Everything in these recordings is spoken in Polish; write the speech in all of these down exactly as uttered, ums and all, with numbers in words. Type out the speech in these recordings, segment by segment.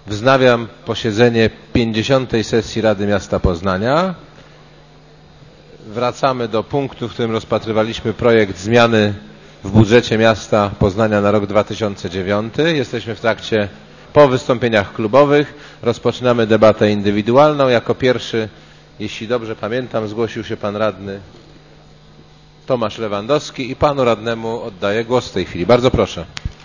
Wznawiam posiedzenie pięćdziesiątej sesji Rady Miasta Poznania. Wracamy do punktu, w którym rozpatrywaliśmy projekt zmiany w budżecie miasta Poznania na rok dwa tysiące dziewiąty. Jesteśmy w trakcie, po wystąpieniach klubowych, rozpoczynamy debatę indywidualną. Jako pierwszy, jeśli dobrze pamiętam, zgłosił się pan radny Tomasz Lewandowski i panu radnemu oddaję głos w tej chwili. Bardzo proszę.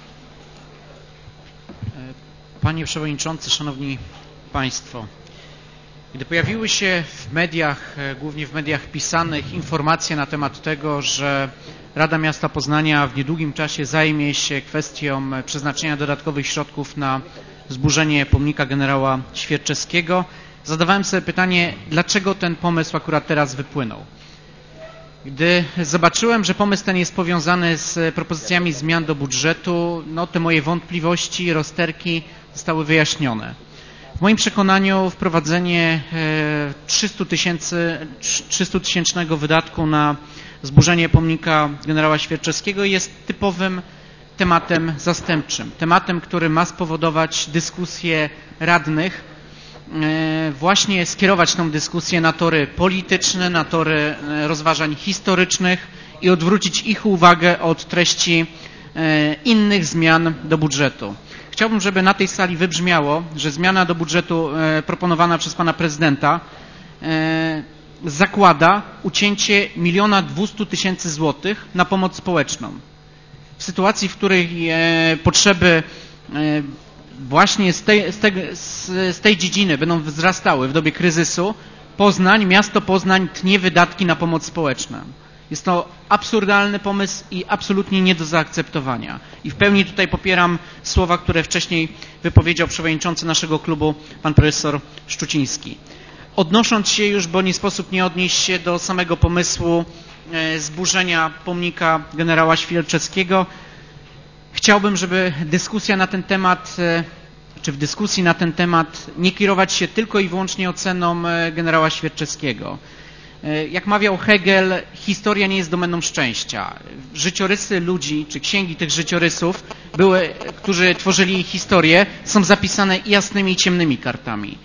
Panie Przewodniczący, Szanowni Państwo, gdy pojawiły się w mediach, głównie w mediach pisanych, informacje na temat tego, że Rada Miasta Poznania w niedługim czasie zajmie się kwestią przeznaczenia dodatkowych środków na zburzenie pomnika generała Świerczewskiego, zadawałem sobie pytanie, dlaczego ten pomysł akurat teraz wypłynął. Gdy zobaczyłem, że pomysł ten jest powiązany z propozycjami zmian do budżetu, no te moje wątpliwości, rozterki zostały wyjaśnione. W moim przekonaniu wprowadzenie trzystutysięcznego wydatku na zburzenie pomnika generała Świerczewskiego jest typowym tematem zastępczym. Tematem, który ma spowodować dyskusję radnych, właśnie skierować tę dyskusję na tory polityczne, na tory rozważań historycznych i odwrócić ich uwagę od treści innych zmian do budżetu. Chciałbym, żeby na tej sali wybrzmiało, że zmiana do budżetu proponowana przez pana prezydenta zakłada ucięcie miliona dwustu tysięcy złotych na pomoc społeczną. W sytuacji, w której potrzeby właśnie z tej, z, tej, z tej dziedziny będą wzrastały w dobie kryzysu, Poznań, miasto Poznań tnie wydatki na pomoc społeczną. Jest to absurdalny pomysł i absolutnie nie do zaakceptowania. I w pełni tutaj popieram słowa, które wcześniej wypowiedział przewodniczący naszego klubu, pan profesor Szczuciński. Odnosząc się już, bo nie sposób nie odnieść się do samego pomysłu zburzenia pomnika generała Świerczewskiego, chciałbym, żeby dyskusja na ten temat, czy w dyskusji na ten temat nie kierować się tylko i wyłącznie oceną generała Świerczewskiego. Jak mawiał Hegel, historia nie jest domeną szczęścia. Życiorysy ludzi, czy księgi tych życiorysów, były, którzy tworzyli historię, są zapisane jasnymi i ciemnymi kartami.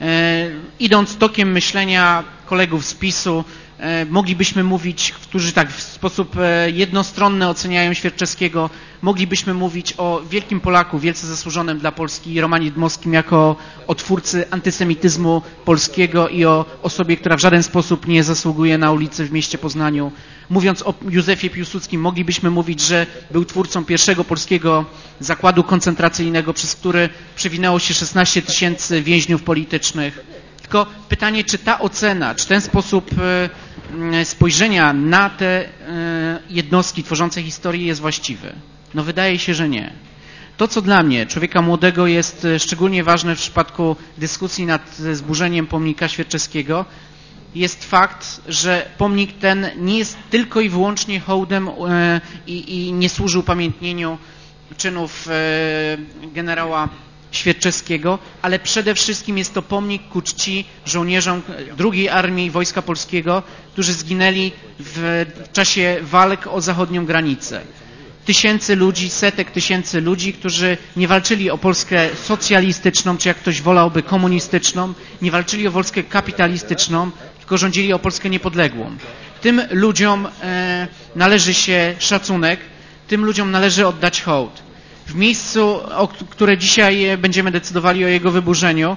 Idąc tokiem myślenia kolegów z PiSu, moglibyśmy mówić, którzy tak w sposób jednostronny oceniają Świerczewskiego, moglibyśmy mówić o wielkim Polaku, wielce zasłużonym dla Polski, Romanie Dmowskim, jako o twórcy antysemityzmu polskiego i o osobie, która w żaden sposób nie zasługuje na ulicy w mieście Poznaniu. Mówiąc o Józefie Piłsudskim, moglibyśmy mówić, że był twórcą pierwszego polskiego zakładu koncentracyjnego, przez który przewinęło się szesnaście tysięcy więźniów politycznych. Tylko pytanie, czy ta ocena, czy ten sposób spojrzenia na te jednostki tworzące historię jest właściwy? No wydaje się, że nie. To, co dla mnie, człowieka młodego, jest szczególnie ważne w przypadku dyskusji nad zburzeniem pomnika Świerczewskiego, jest fakt, że pomnik ten nie jest tylko i wyłącznie hołdem i, i nie służy upamiętnieniu czynów generała Świerczewskiego, ale przede wszystkim jest to pomnik ku czci żołnierzom drugiej Armii Wojska Polskiego, którzy zginęli w czasie walk o zachodnią granicę. Tysięcy ludzi, setek tysięcy ludzi, którzy nie walczyli o Polskę socjalistyczną, czy jak ktoś wolałby komunistyczną, nie walczyli o Polskę kapitalistyczną, tylko rządzili o Polskę niepodległą. Tym ludziom e, należy się szacunek, tym ludziom należy oddać hołd. W miejscu, o które dzisiaj będziemy decydowali o jego wyburzeniu,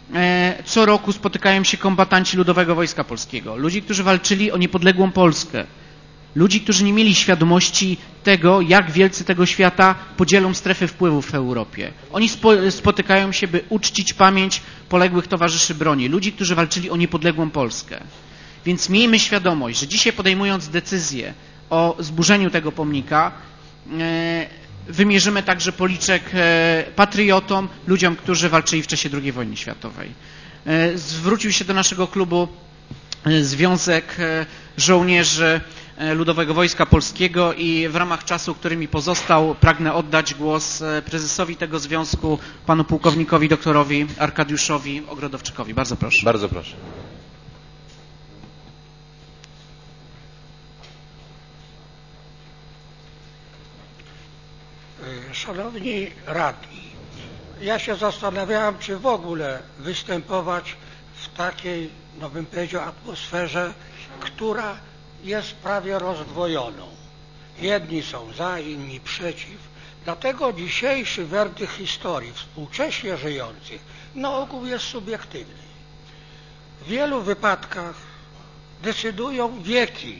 co roku spotykają się kombatanci Ludowego Wojska Polskiego. Ludzi, którzy walczyli o niepodległą Polskę. Ludzi, którzy nie mieli świadomości tego, jak wielcy tego świata podzielą strefy wpływów w Europie. Oni spo, spotykają się, by uczcić pamięć poległych towarzyszy broni. Ludzi, którzy walczyli o niepodległą Polskę. Więc miejmy świadomość, że dzisiaj podejmując decyzję o zburzeniu tego pomnika, wymierzymy także policzek patriotom, ludziom, którzy walczyli w czasie drugiej wojny światowej. Zwrócił się do naszego klubu Związek Żołnierzy Ludowego Wojska Polskiego i w ramach czasu, który mi pozostał, pragnę oddać głos prezesowi tego związku, panu pułkownikowi doktorowi Arkadiuszowi Ogrodowczykowi. Bardzo proszę. Bardzo proszę. Szanowni radni, ja się zastanawiałem, czy w ogóle występować w takiej, no bym powiedział, atmosferze, która jest prawie rozdwojoną. Jedni są za, inni przeciw. Dlatego dzisiejszy werdykt historii współcześnie żyjących na ogół jest subiektywny. W wielu wypadkach decydują wieki,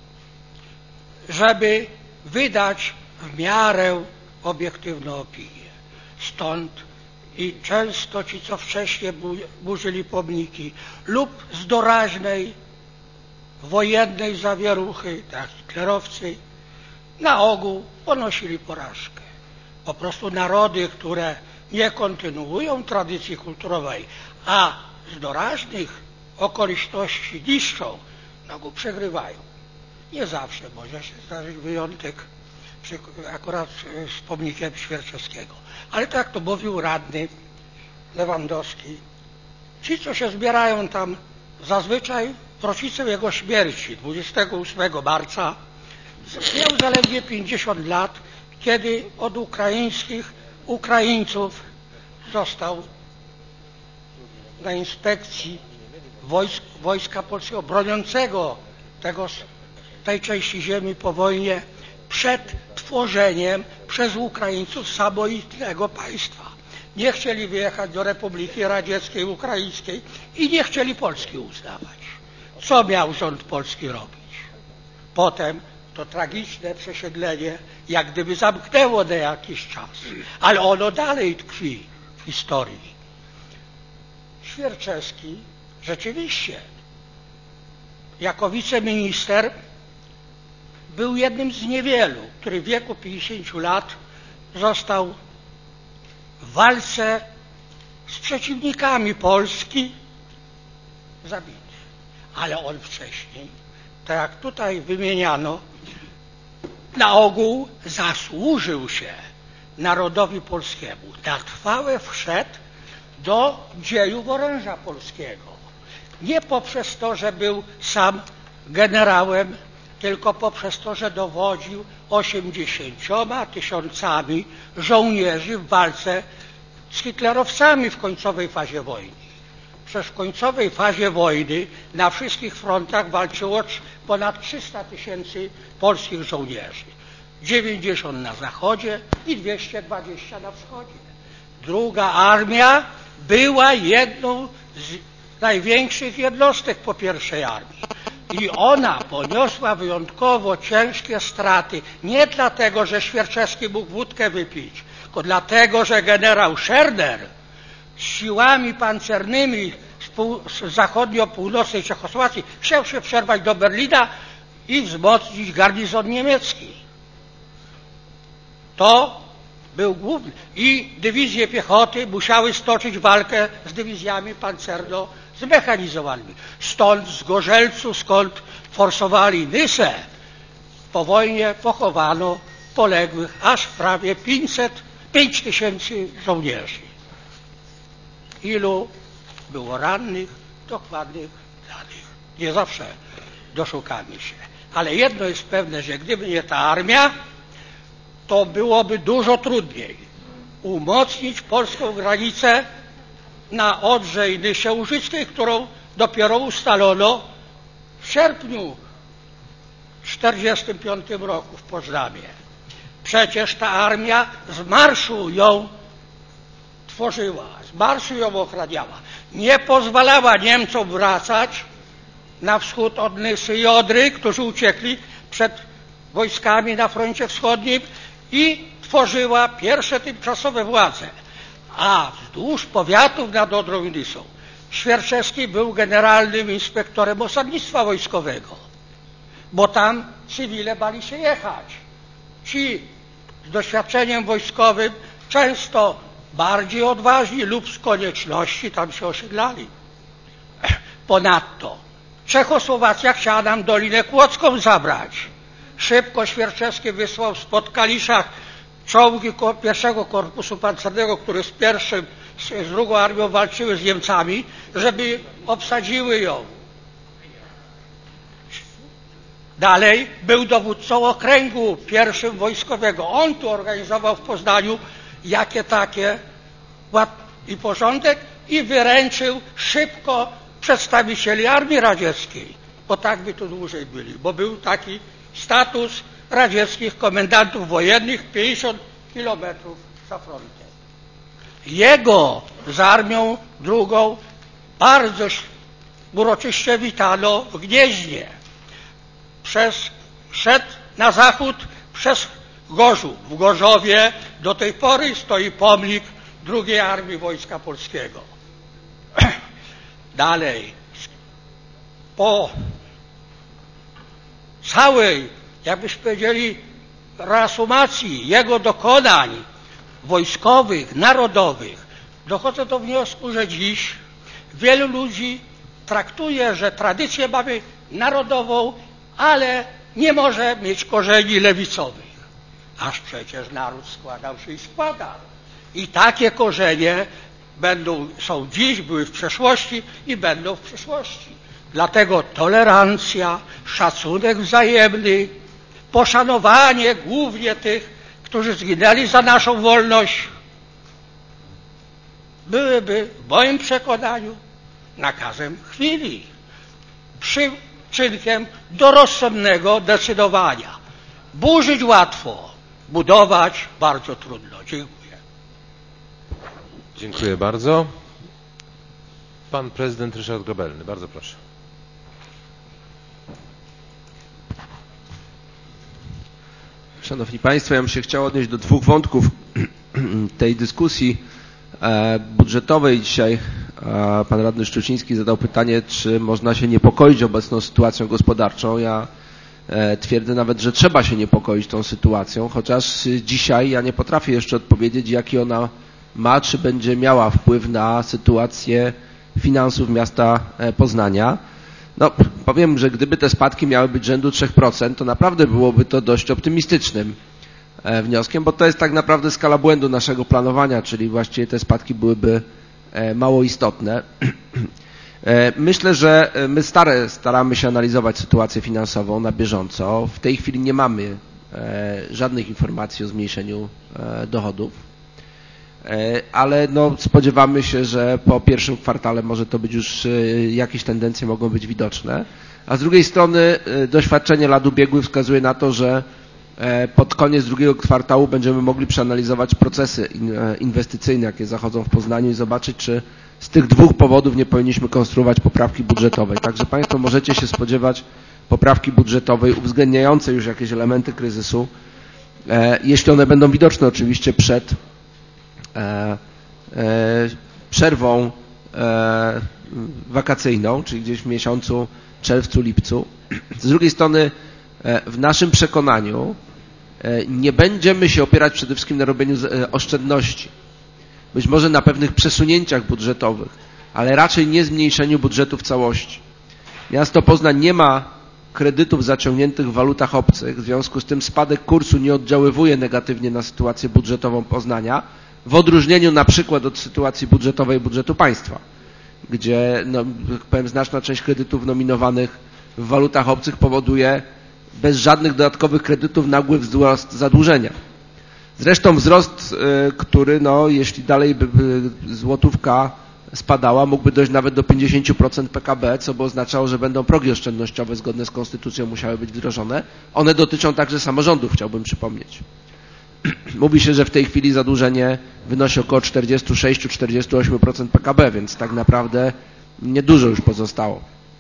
żeby wydać w miarę obiektywną opinię. Stąd i często ci, co wcześniej burzyli pomniki lub z doraźnej wojennej zawieruchy, tak hitlerowcy, na ogół ponosili porażkę. Po prostu narody, które nie kontynuują tradycji kulturowej, a z doraźnych okoliczności niszczą, na ogół przegrywają. Nie zawsze może się zdarzyć wyjątek, akurat z pomnikiem Świerczewskiego. Ale tak to mówił radny Lewandowski. Ci, co się zbierają tam zazwyczaj w rocznicę jego śmierci, dwudziestego ósmego marca, miał zaledwie pięćdziesiąt lat, kiedy od ukraińskich Ukraińców został na inspekcji wojsk, Wojska Polskiego, broniącego tego, tej części ziemi po wojnie, przed tworzeniem przez Ukraińców samoistnego państwa. Nie chcieli wyjechać do Republiki Radzieckiej Ukraińskiej i nie chcieli Polski uznawać. Co miał rząd polski robić? Potem to tragiczne przesiedlenie jak gdyby zamknęło na jakiś czas, ale ono dalej tkwi w historii. Świerczewski rzeczywiście jako wiceminister był jednym z niewielu, który w wieku pięćdziesięciu lat został w walce z przeciwnikami Polski zabity. Ale on wcześniej, tak jak tutaj wymieniano, na ogół zasłużył się narodowi polskiemu. Na trwałe wszedł do dziejów oręża polskiego. Nie poprzez to, że był sam generałem, tylko poprzez to, że dowodził osiemdziesięcioma tysiącami żołnierzy w walce z hitlerowcami w końcowej fazie wojny. Przecież w końcowej fazie wojny na wszystkich frontach walczyło ponad trzysta tysięcy polskich żołnierzy. dziewięćdziesiąt na zachodzie i dwieście dwadzieścia na wschodzie. Druga armia była jedną z największych jednostek po pierwszej armii. I ona poniosła wyjątkowo ciężkie straty, nie dlatego, że Świerczewski mógł wódkę wypić, tylko dlatego, że generał Scherner z siłami pancernymi z, pół, z zachodnio-północnej Czechosłowacji chciał się przerwać do Berlina i wzmocnić garnizon niemiecki. To był główny. I dywizje piechoty musiały stoczyć walkę z dywizjami pancerno zmechanizowanymi. Stąd z Gorzelcu, skąd forsowali Nysę, po wojnie pochowano poległych aż prawie pięćset, pięć tysięcy żołnierzy. Ilu było rannych, dokładnych danych. Nie zawsze doszukamy się. Ale jedno jest pewne, że gdyby nie ta armia, to byłoby dużo trudniej umocnić polską granicę na Odrze i Nysie Łużyckiej, którą dopiero ustalono w sierpniu tysiąc dziewięćset czterdziestym piątym roku w Poznaniu. Przecież ta armia z marszu ją tworzyła, z marszu ją ochraniała. Nie pozwalała Niemcom wracać na wschód od Nysy i Odry, którzy uciekli przed wojskami na froncie wschodnim, i tworzyła pierwsze tymczasowe władze. A wzdłuż powiatów nad Odrą i Nysą Świerczewski był generalnym inspektorem osadnictwa wojskowego, bo tam cywile bali się jechać. Ci z doświadczeniem wojskowym często bardziej odważni lub z konieczności tam się osiedlali. Ponadto Czechosłowacja chciała nam Dolinę Kłodzką zabrać. Szybko Świerczewski wysłał spod Kaliszach czołgi pierwszego korpusu pancernego, które z pierwszym, z drugą armią walczyły z Niemcami, żeby obsadziły ją. Dalej był dowódcą okręgu pierwszym wojskowego. On tu organizował w Poznaniu jakie takie ład i porządek i wyręczył szybko przedstawicieli Armii Radzieckiej, bo tak by tu dłużej byli, bo był taki status radzieckich komendantów wojennych pięćdziesiąt kilometrów za frontem. Jego z Armią Drugą bardzo uroczyście witano w Gnieźnie. Przez, szedł na zachód przez Gorzów. W Gorzowie do tej pory stoi pomnik drugiej Armii Wojska Polskiego. Dalej, po całej, jakbyśmy powiedzieli, reasumacji jego dokonań wojskowych, narodowych, dochodzę do wniosku, że dziś wielu ludzi traktuje, że tradycję mamy narodową, ale nie może mieć korzeni lewicowych. Aż przecież naród składał się i składa. I takie korzenie będą, są dziś, były w przeszłości i będą w przyszłości. Dlatego tolerancja, szacunek wzajemny, poszanowanie głównie tych, którzy zginęli za naszą wolność, byłyby w moim przekonaniu nakazem chwili, przyczynkiem do rozsądnego decydowania. Burzyć łatwo, budować bardzo trudno. Dziękuję. Dziękuję bardzo. Pan prezydent Ryszard Gobelny, bardzo proszę. Szanowni Państwo, ja bym się chciał odnieść do dwóch wątków tej dyskusji budżetowej. Dzisiaj pan radny Szczuciński zadał pytanie, czy można się niepokoić obecną sytuacją gospodarczą. Ja twierdzę nawet, że trzeba się niepokoić tą sytuacją, chociaż dzisiaj ja nie potrafię jeszcze odpowiedzieć, jaki ona ma, czy będzie miała wpływ na sytuację finansów miasta Poznania. No, powiem, że gdyby te spadki miały być rzędu trzy procent, to naprawdę byłoby to dość optymistycznym wnioskiem, bo to jest tak naprawdę skala błędu naszego planowania, czyli właściwie te spadki byłyby mało istotne. Myślę, że my stare, staramy się analizować sytuację finansową na bieżąco. W tej chwili nie mamy żadnych informacji o zmniejszeniu dochodów, ale no spodziewamy się, że po pierwszym kwartale może to być już jakieś tendencje mogą być widoczne. A z drugiej strony doświadczenie lat ubiegłych wskazuje na to, że pod koniec drugiego kwartału będziemy mogli przeanalizować procesy inwestycyjne, jakie zachodzą w Poznaniu i zobaczyć, czy z tych dwóch powodów nie powinniśmy konstruować poprawki budżetowej. Także Państwo możecie się spodziewać poprawki budżetowej uwzględniającej już jakieś elementy kryzysu, jeśli one będą widoczne oczywiście przed przerwą wakacyjną, czyli gdzieś w miesiącu czerwcu, lipcu. Z drugiej strony w naszym przekonaniu nie będziemy się opierać przede wszystkim na robieniu oszczędności. Być może na pewnych przesunięciach budżetowych, ale raczej nie zmniejszeniu budżetu w całości. Miasto Poznań nie ma kredytów zaciągniętych w walutach obcych, w związku z tym spadek kursu nie oddziaływuje negatywnie na sytuację budżetową Poznania, w odróżnieniu na przykład od sytuacji budżetowej budżetu państwa, gdzie no, powiem, znaczna część kredytów nominowanych w walutach obcych powoduje bez żadnych dodatkowych kredytów nagły wzrost zadłużenia. Zresztą wzrost, który no, jeśli dalej by złotówka spadała, mógłby dojść nawet do pięćdziesiąt procent P K B, co by oznaczało, że będą progi oszczędnościowe zgodne z konstytucją musiały być wdrożone. One dotyczą także samorządów, chciałbym przypomnieć. Mówi się, że w tej chwili zadłużenie wynosi około czterdzieści sześć do czterdziestu ośmiu procent P K B, więc tak naprawdę niedużo już pozostało.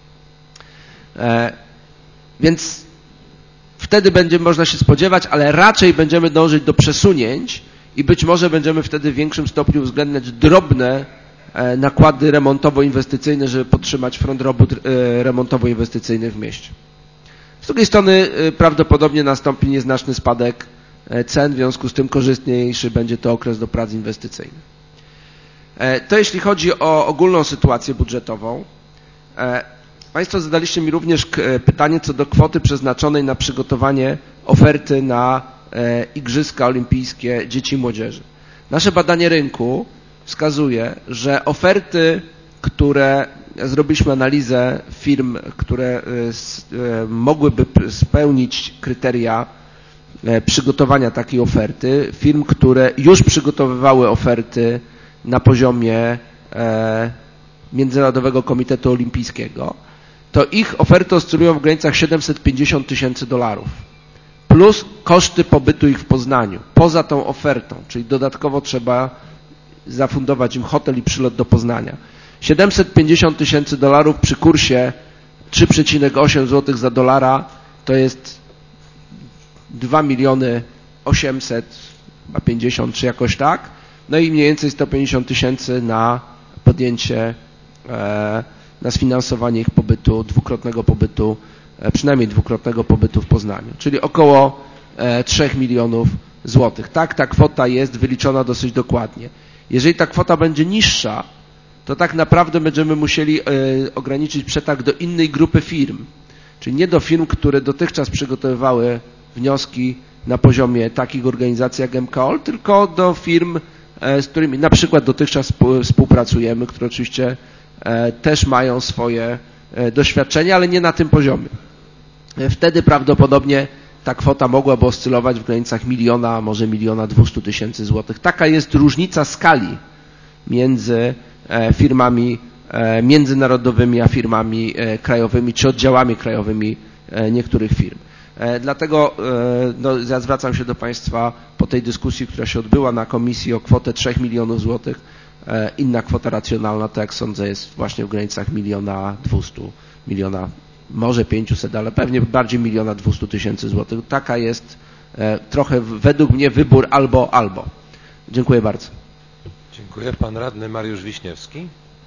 E, więc wtedy będzie można się spodziewać, ale raczej będziemy dążyć do przesunięć i być może będziemy wtedy w większym stopniu uwzględniać drobne e, nakłady remontowo-inwestycyjne, żeby podtrzymać front robót e, remontowo-inwestycyjnych w mieście. Z drugiej strony e, prawdopodobnie nastąpi nieznaczny spadek cen, w związku z tym korzystniejszy będzie to okres do prac inwestycyjnych. To jeśli chodzi o ogólną sytuację budżetową. Państwo zadaliście mi również pytanie co do kwoty przeznaczonej na przygotowanie oferty na Igrzyska Olimpijskie Dzieci i Młodzieży. Nasze badanie rynku wskazuje, że oferty, które zrobiliśmy analizę firm, które mogłyby spełnić kryteria przygotowania takiej oferty, firm, które już przygotowywały oferty na poziomie e, Międzynarodowego Komitetu Olimpijskiego, to ich oferty oscylują w granicach siedemset pięćdziesiąt tysięcy dolarów. Plus koszty pobytu ich w Poznaniu. Poza tą ofertą, czyli dodatkowo trzeba zafundować im hotel i przylot do Poznania. siedemset pięćdziesiąt tysięcy dolarów przy kursie trzy przecinek osiem złotych za dolara to jest dwa miliony osiemset pięćdziesiąt czy jakoś tak. No i mniej więcej sto pięćdziesiąt tysięcy na podjęcie, e, na sfinansowanie ich pobytu, dwukrotnego pobytu, e, przynajmniej dwukrotnego pobytu w Poznaniu, czyli około e, trzy milionów złotych. Tak, ta kwota jest wyliczona dosyć dokładnie. Jeżeli ta kwota będzie niższa, to tak naprawdę będziemy musieli e, ograniczyć przetarg do innej grupy firm, czyli nie do firm, które dotychczas przygotowywały wnioski na poziomie takich organizacji jak M K O L, tylko do firm, z którymi na przykład dotychczas współpracujemy, które oczywiście też mają swoje doświadczenia, ale nie na tym poziomie. Wtedy prawdopodobnie ta kwota mogłaby oscylować w granicach miliona, może miliona dwustu tysięcy złotych. Taka jest różnica skali między firmami międzynarodowymi a firmami krajowymi czy oddziałami krajowymi niektórych firm. Dlatego no, ja zwracam się do Państwa po tej dyskusji, która się odbyła na komisji o kwotę trzech milionów złotych. Inna kwota racjonalna, to jak sądzę, jest właśnie w granicach miliona dwustu, miliona, może pięciuset, ale pewnie bardziej miliona dwustu tysięcy złotych. Taka jest trochę według mnie wybór albo, albo. Dziękuję bardzo. Dziękuję. Pan radny Mariusz Wiśniewski.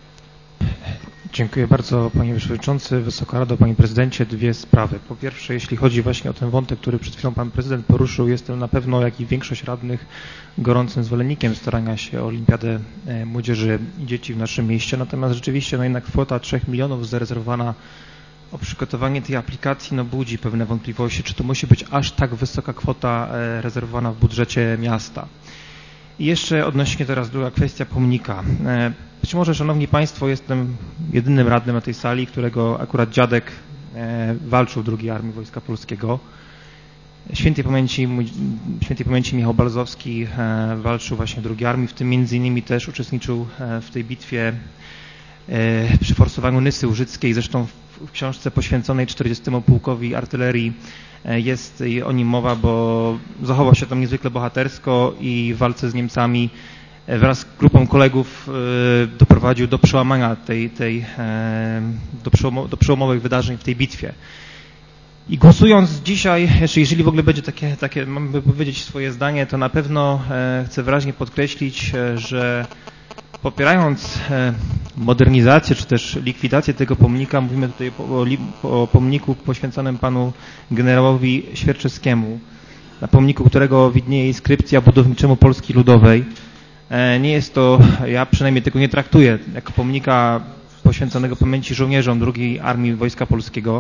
Dziękuję bardzo, panie przewodniczący, Wysoka Rado, panie prezydencie. Dwie sprawy. Po pierwsze, jeśli chodzi właśnie o ten wątek, który przed chwilą pan prezydent poruszył, jestem na pewno, jak i większość radnych, gorącym zwolennikiem starania się o Olimpiadę Młodzieży i Dzieci w naszym mieście. Natomiast rzeczywiście no jednak kwota trzech milionów zarezerwowana o przygotowanie tej aplikacji no budzi pewne wątpliwości, czy to musi być aż tak wysoka kwota rezerwowana w budżecie miasta. I jeszcze odnośnie teraz druga kwestia pomnika. Być może, szanowni państwo, jestem jedynym radnym na tej sali, którego akurat dziadek walczył w drugiej Armii Wojska Polskiego. Świętej pamięci, świętej pamięci Michał Balzowski walczył właśnie w drugiej Armii, w tym między innymi też uczestniczył w tej bitwie przy forsowaniu Nysy Łużyckiej. Zresztą w książce poświęconej czterdziestemu Pułkowi Artylerii jest o nim mowa, bo zachował się tam niezwykle bohatersko i w walce z Niemcami wraz z grupą kolegów doprowadził do przełamania tej, tej, do, przełomo, do przełomowych wydarzeń w tej bitwie. I głosując dzisiaj, jeżeli w ogóle będzie takie, takie mamy powiedzieć swoje zdanie, to na pewno chcę wyraźnie podkreślić, że popierając modernizację czy też likwidację tego pomnika, mówimy tutaj o, o pomniku poświęconym panu generałowi Świerczewskiemu, na pomniku, którego widnieje inskrypcja budowniczemu Polski Ludowej. Nie jest to, ja przynajmniej tego nie traktuję jako pomnika poświęconego pamięci żołnierzom drugiej Armii Wojska Polskiego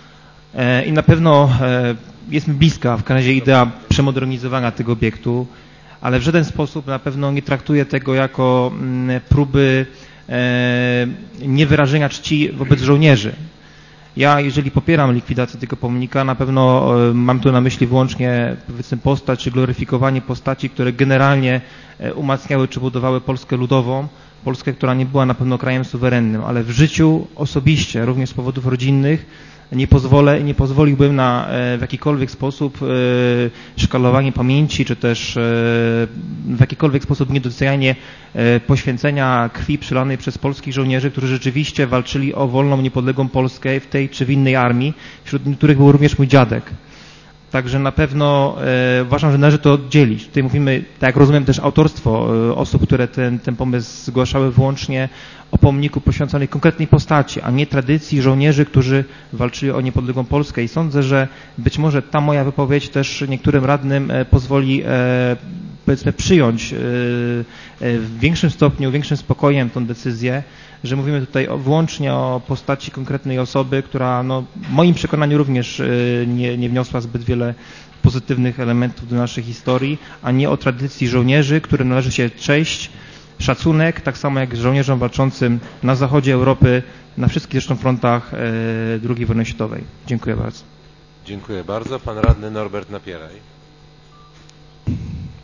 i na pewno jest mi bliska w każdym razie idea przemodernizowania tego obiektu, ale w żaden sposób na pewno nie traktuję tego jako próby niewyrażenia czci wobec żołnierzy. Ja, jeżeli popieram likwidację tego pomnika, na pewno mam tu na myśli wyłącznie, powiedzmy, postać czy gloryfikowanie postaci, które generalnie umacniały czy budowały Polskę ludową, Polskę, która nie była na pewno krajem suwerennym, ale w życiu osobiście, również z powodów rodzinnych, nie pozwolę i nie pozwoliłbym na w jakikolwiek sposób szkalowanie pamięci, czy też w jakikolwiek sposób niedocenianie poświęcenia krwi przylanej przez polskich żołnierzy, którzy rzeczywiście walczyli o wolną, niepodległą Polskę w tej czy w innej armii, wśród których był również mój dziadek. Także na pewno e, uważam, że należy to oddzielić. Tutaj mówimy, tak jak rozumiem, też autorstwo e, osób, które ten, ten pomysł zgłaszały wyłącznie o pomniku poświęconej konkretnej postaci, a nie tradycji żołnierzy, którzy walczyli o niepodległą Polskę. I sądzę, że być może ta moja wypowiedź też niektórym radnym e, pozwoli e, powiedzmy przyjąć e, w większym stopniu, większym spokojem tą decyzję, że mówimy tutaj o, wyłącznie o postaci konkretnej osoby, która no, w moim przekonaniu również nie, nie wniosła zbyt wiele pozytywnych elementów do naszej historii, a nie o tradycji żołnierzy, którym należy się cześć, szacunek, tak samo jak żołnierzom walczącym na zachodzie Europy, na wszystkich zresztą frontach drugiej wojny światowej. Dziękuję bardzo. Dziękuję bardzo. Pan radny Norbert Napieraj.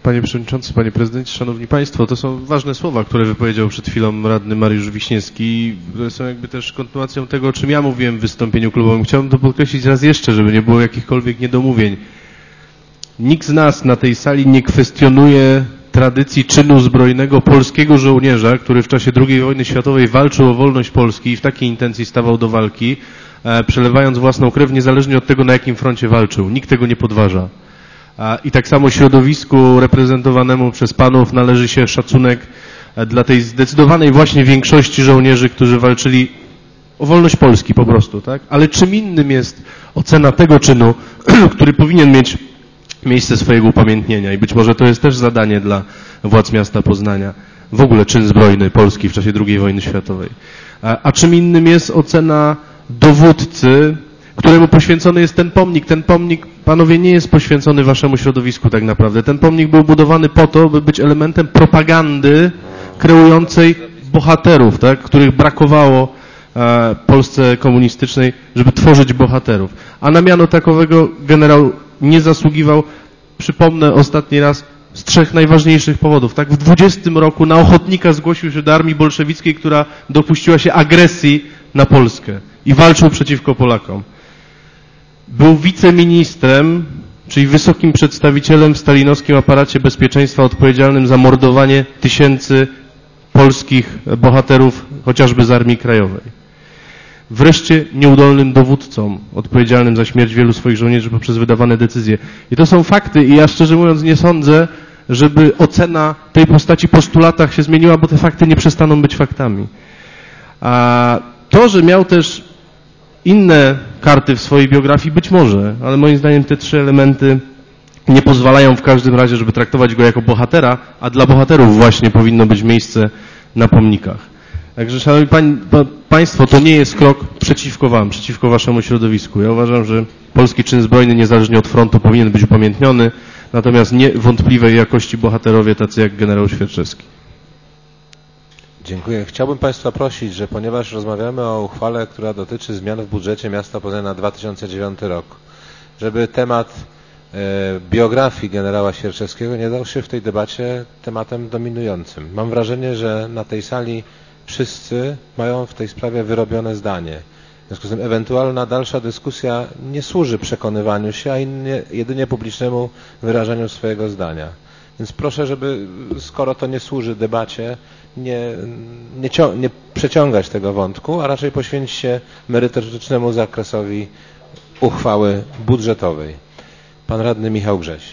Panie Przewodniczący, Panie Prezydencie, Szanowni Państwo, to są ważne słowa, które wypowiedział przed chwilą radny Mariusz Wiśniewski, które są jakby też kontynuacją tego, o czym ja mówiłem w wystąpieniu klubowym. Chciałbym to podkreślić raz jeszcze, żeby nie było jakichkolwiek niedomówień. Nikt z nas na tej sali nie kwestionuje tradycji czynu zbrojnego polskiego żołnierza, który w czasie drugiej wojny światowej walczył o wolność Polski i w takiej intencji stawał do walki, e, przelewając własną krew niezależnie od tego, na jakim froncie walczył. Nikt tego nie podważa. I tak samo środowisku reprezentowanemu przez panów należy się szacunek dla tej zdecydowanej właśnie większości żołnierzy, którzy walczyli o wolność Polski po prostu, tak? Ale czym innym jest ocena tego czynu, który powinien mieć miejsce swojego upamiętnienia i być może to jest też zadanie dla władz miasta Poznania, w ogóle czyn zbrojny Polski w czasie drugiej wojny światowej. A, a czym innym jest ocena dowódcy, któremu poświęcony jest ten pomnik. Ten pomnik, panowie, nie jest poświęcony waszemu środowisku tak naprawdę. Ten pomnik był budowany po to, by być elementem propagandy kreującej bohaterów, tak, których brakowało e, Polsce komunistycznej, żeby tworzyć bohaterów. A na miano takowego generał nie zasługiwał, przypomnę ostatni raz, z trzech najważniejszych powodów. Tak, w dwudziestym roku na ochotnika zgłosił się do armii bolszewickiej, która dopuściła się agresji na Polskę i walczył przeciwko Polakom. Był wiceministrem, czyli wysokim przedstawicielem w stalinowskim aparacie bezpieczeństwa odpowiedzialnym za mordowanie tysięcy polskich bohaterów, chociażby z Armii Krajowej. Wreszcie nieudolnym dowódcą, odpowiedzialnym za śmierć wielu swoich żołnierzy poprzez wydawane decyzje. I to są fakty i ja szczerze mówiąc nie sądzę, żeby ocena tej postaci po stu latach się zmieniła, bo te fakty nie przestaną być faktami. A to, że miał też inne karty w swojej biografii, być może, ale moim zdaniem te trzy elementy nie pozwalają w każdym razie, żeby traktować go jako bohatera, a dla bohaterów właśnie powinno być miejsce na pomnikach. Także, szanowni pań, pa, Państwo, to nie jest krok przeciwko wam, przeciwko waszemu środowisku. Ja uważam, że polski czyn zbrojny, niezależnie od frontu, powinien być upamiętniony, natomiast niewątpliwej jakości bohaterowie tacy jak generał Świerczewski. Dziękuję. Chciałbym Państwa prosić, że ponieważ rozmawiamy o uchwale, która dotyczy zmian w budżecie miasta Poznania na dwa tysiące dziewiąty rok, żeby temat e, biografii generała Świerczewskiego nie dał się w tej debacie tematem dominującym. Mam wrażenie, że na tej sali wszyscy mają w tej sprawie wyrobione zdanie. W związku z tym ewentualna dalsza dyskusja nie służy przekonywaniu się, a innie, jedynie publicznemu wyrażaniu swojego zdania. Więc proszę, żeby skoro to nie służy debacie, nie, nie, nie przeciągać tego wątku, a raczej poświęcić się merytorycznemu zakresowi uchwały budżetowej. Pan radny Michał Grześ.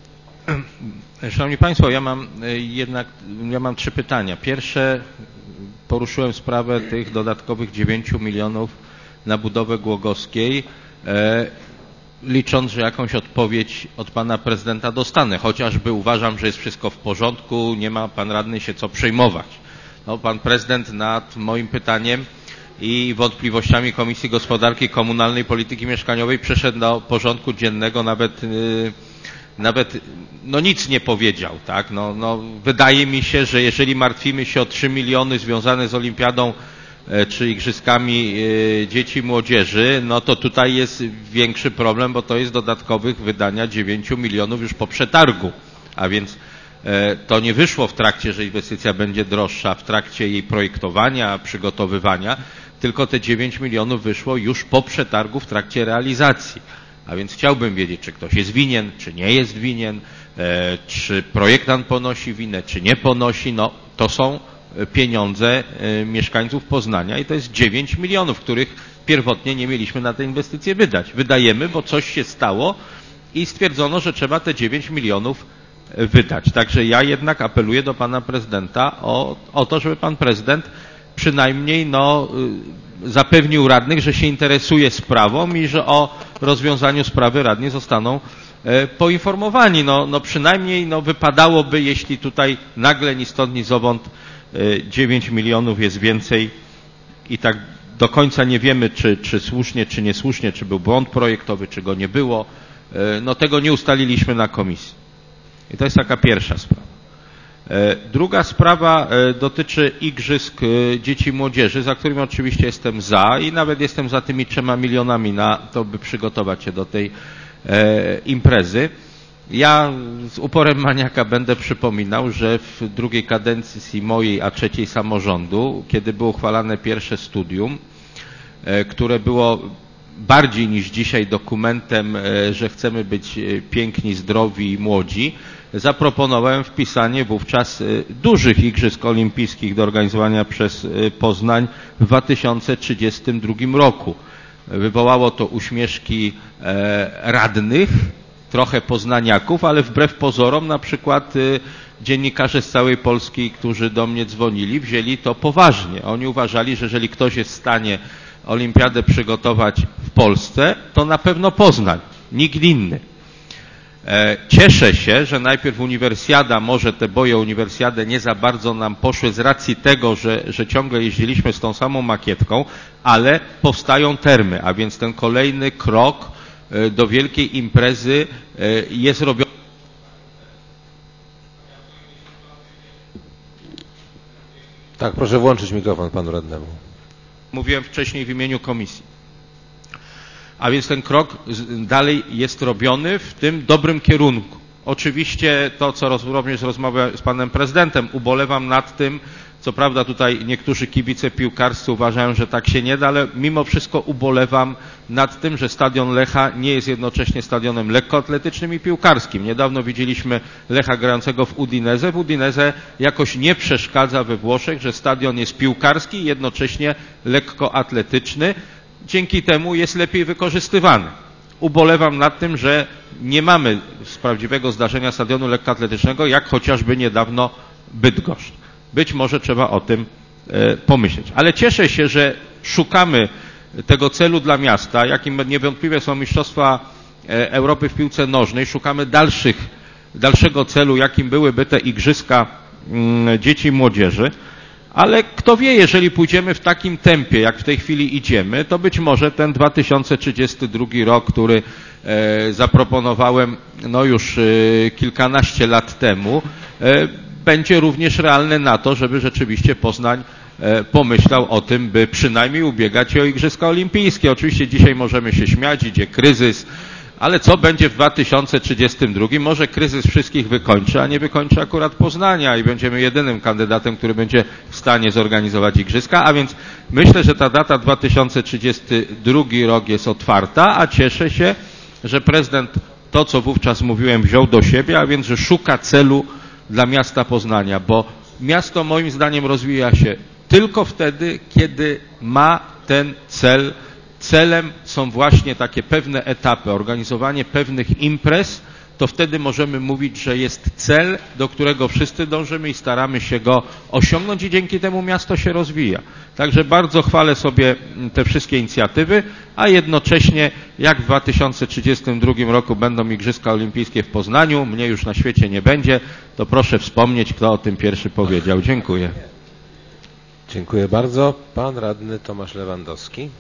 Szanowni Państwo, ja mam jednak ja mam trzy pytania. Pierwsze, poruszyłem sprawę tych dodatkowych dziewięciu milionów na budowę Głogowskiej, e, licząc, że jakąś odpowiedź od pana prezydenta dostanę, chociażby uważam, że jest wszystko w porządku, nie ma pan radny się co przejmować. No, pan prezydent nad moim pytaniem i wątpliwościami Komisji Gospodarki Komunalnej i Polityki Mieszkaniowej przeszedł do porządku dziennego, nawet yy, nawet no nic nie powiedział, tak? No, no, wydaje mi się, że jeżeli martwimy się o trzy miliony związane z olimpiadą e, czy igrzyskami e, dzieci i młodzieży, no to tutaj jest większy problem, bo to jest dodatkowych wydania dziewięciu milionów już po przetargu, a więc e, to nie wyszło w trakcie, że inwestycja będzie droższa, w trakcie jej projektowania, przygotowywania, tylko te dziewięć milionów wyszło już po przetargu w trakcie realizacji. A więc chciałbym wiedzieć, czy ktoś jest winien, czy nie jest winien, e, czy projektant ponosi winę, czy nie ponosi. No, to są pieniądze e, mieszkańców Poznania i to jest dziewięć milionów, których pierwotnie nie mieliśmy na te inwestycje wydać. Wydajemy, bo coś się stało i stwierdzono, że trzeba te dziewięć milionów wydać. Także ja jednak apeluję do pana prezydenta o, o to, żeby pan prezydent przynajmniej no, zapewnił radnych, że się interesuje sprawą i że o rozwiązaniu sprawy radni zostaną e, poinformowani. No, no przynajmniej no, wypadałoby, jeśli tutaj nagle ni stąd, ni zowąd e, dziewięć milionów jest więcej i tak do końca nie wiemy, czy, czy słusznie, czy niesłusznie, czy był błąd projektowy, czy go nie było. E, no tego nie ustaliliśmy na komisji. I to jest taka pierwsza sprawa. Druga sprawa dotyczy igrzysk dzieci i młodzieży, za którymi oczywiście jestem za i nawet jestem za tymi trzema milionami na to, by przygotować się do tej imprezy. Ja z uporem maniaka będę przypominał, że w drugiej kadencji mojej, a trzeciej samorządu, kiedy było uchwalane pierwsze studium, które było bardziej niż dzisiaj dokumentem, że chcemy być piękni, zdrowi i młodzi, zaproponowałem wpisanie wówczas dużych Igrzysk Olimpijskich do organizowania przez Poznań w dwa tysiące trzydziestym drugim roku. Wywołało to uśmieszki radnych, trochę poznaniaków, ale wbrew pozorom na przykład dziennikarze z całej Polski, którzy do mnie dzwonili, wzięli to poważnie. Oni uważali, że jeżeli ktoś jest w stanie olimpiadę przygotować w Polsce, to na pewno Poznań, nikt inny. Cieszę się, że najpierw uniwersjada, może te boje o uniwersjadę nie za bardzo nam poszły z racji tego, że, że ciągle jeździliśmy z tą samą makietką, ale powstają termy, a więc ten kolejny krok do wielkiej imprezy jest robiony. Tak, proszę włączyć mikrofon panu radnemu. Mówiłem wcześniej w imieniu komisji. A więc ten krok dalej jest robiony w tym dobrym kierunku. Oczywiście to, co roz, również rozmawiałem z panem prezydentem, ubolewam nad tym, co prawda tutaj niektórzy kibice piłkarscy uważają, że tak się nie da, ale mimo wszystko ubolewam nad tym, że stadion Lecha nie jest jednocześnie stadionem lekkoatletycznym i piłkarskim. Niedawno widzieliśmy Lecha grającego w Udinese. W Udinese jakoś nie przeszkadza we Włoszech, że stadion jest piłkarski i jednocześnie lekkoatletyczny. Dzięki temu jest lepiej wykorzystywany. Ubolewam nad tym, że nie mamy z prawdziwego zdarzenia stadionu lekkoatletycznego, jak chociażby niedawno Bydgoszcz. Być może trzeba o tym e, pomyśleć. Ale cieszę się, że szukamy tego celu dla miasta, jakim niewątpliwie są Mistrzostwa Europy w piłce nożnej. Szukamy dalszych, dalszego celu, jakim byłyby te igrzyska mm, dzieci i młodzieży. Ale kto wie, jeżeli pójdziemy w takim tempie, jak w tej chwili idziemy, to być może ten dwa tysiące trzydziesty drugi rok, który e, zaproponowałem no już e, kilkanaście lat temu, e, będzie również realny na to, żeby rzeczywiście Poznań e, pomyślał o tym, by przynajmniej ubiegać się o Igrzyska Olimpijskie. Oczywiście dzisiaj możemy się śmiać, idzie kryzys, ale co będzie w dwa tysiące trzydziestym drugim? Może kryzys wszystkich wykończy, a nie wykończy akurat Poznania i będziemy jedynym kandydatem, który będzie w stanie zorganizować igrzyska, a więc myślę, że ta data dwa tysiące trzydziesty drugi rok jest otwarta, a cieszę się, że prezydent to, co wówczas mówiłem, wziął do siebie, a więc, że szuka celu dla miasta Poznania, bo miasto moim zdaniem rozwija się tylko wtedy, kiedy ma ten cel. Celem są właśnie takie pewne etapy, organizowanie pewnych imprez, to wtedy możemy mówić, że jest cel, do którego wszyscy dążymy i staramy się go osiągnąć i dzięki temu miasto się rozwija. Także bardzo chwalę sobie te wszystkie inicjatywy, a jednocześnie jak w dwa tysiące trzydziestym drugim roku będą Igrzyska Olimpijskie w Poznaniu, mnie już na świecie nie będzie, to proszę wspomnieć, kto o tym pierwszy powiedział. Dziękuję. Dziękuję bardzo. Pan radny Tomasz Lewandowski.